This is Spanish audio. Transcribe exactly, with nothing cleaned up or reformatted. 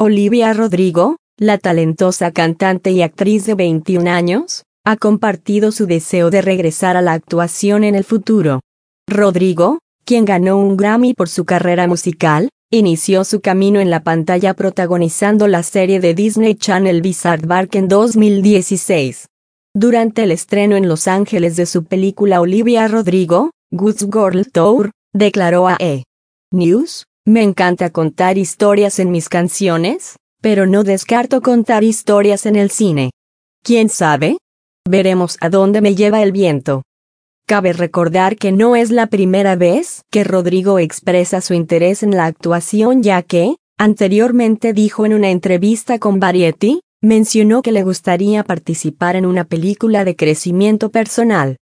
Olivia Rodrigo, la talentosa cantante y actriz de veintiún años, ha compartido su deseo de regresar a la actuación en el futuro. Rodrigo, quien ganó un Grammy por su carrera musical, inició su camino en la pantalla protagonizando la serie de Disney Channel Bizarre Bark en dos mil dieciséis. Durante el estreno en Los Ángeles de su película Olivia Rodrigo, Gossip Girl Tour, declaró a E! News: "Me encanta contar historias en mis canciones, pero no descarto contar historias en el cine. ¿Quién sabe? Veremos a dónde me lleva el viento". Cabe recordar que no es la primera vez que Rodrigo expresa su interés en la actuación, ya que, anteriormente dijo en una entrevista con Variety, mencionó que le gustaría participar en una película de crecimiento personal.